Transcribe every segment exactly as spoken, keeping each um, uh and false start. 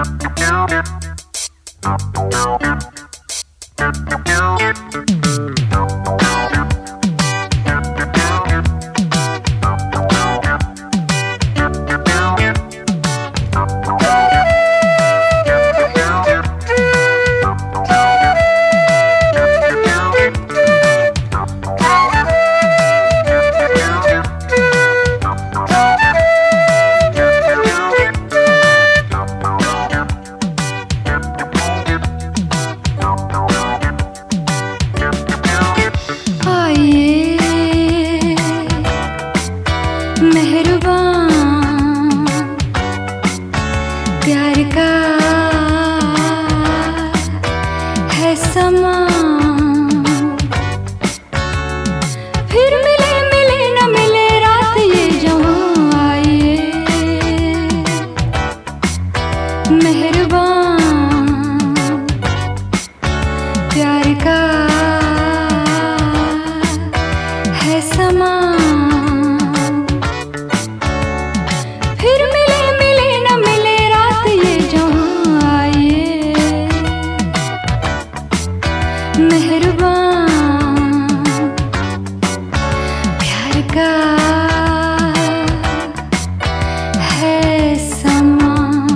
प्यार का है समा, फिर मिले मिले न मिले रात ये जवां आइए मेहरबान। प्यार का है समा, फिर मिले मिले न मिले रात ये जहां आइए मेहरबान। प्यार का है समा।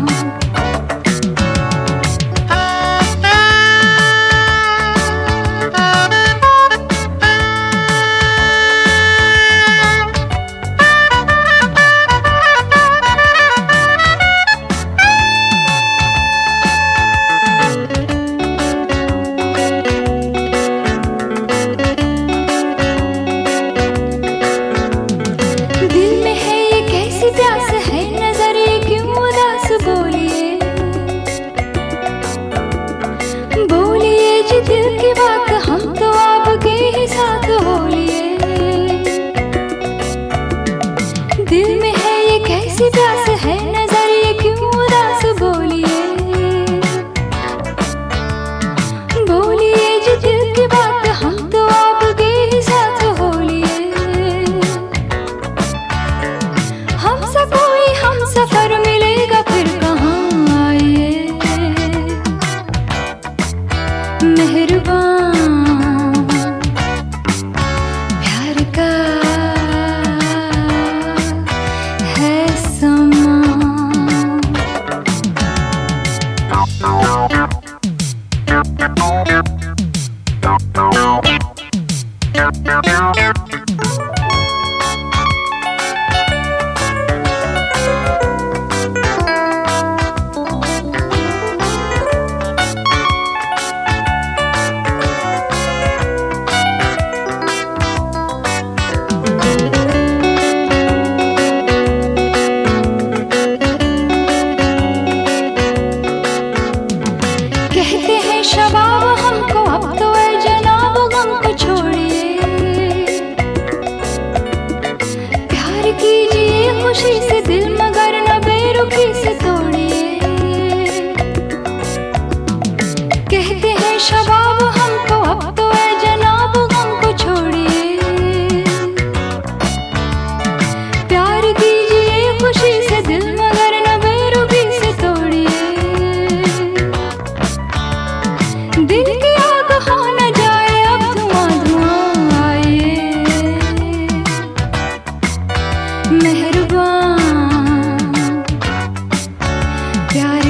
प्यास है नजरे क्यों उदास, बोलिए बोलिए जी दिल की बात, हम तो आपके ही साथ बोलिए। दिल में है ये कैसी प्यास है नजरे क्यों उदास, बोलिए बोलिए जी दिल की बात, हम तो आपके ही साथ बोलिए। हमसे कोई हम सफर मिलेगा फिर कहाँ आइए मेहरबान। प्यार का है समा। कहते हैं शबाब हमको अब तो ऐ जनाब गम को छोड़िए। प्यार कीजिए खुशी से दिल मगर न बेरुखी से तोड़िए। कहते हैं शबाब हमको अब तो ऐ जनाब गम को छोड़िए। प्यार कीजिए खुशी से दिल मगर न बेरुखी से तोड़िए। दिल की आग हो न जाए अब धुआं धुआं आइए मेहरबान। प्यार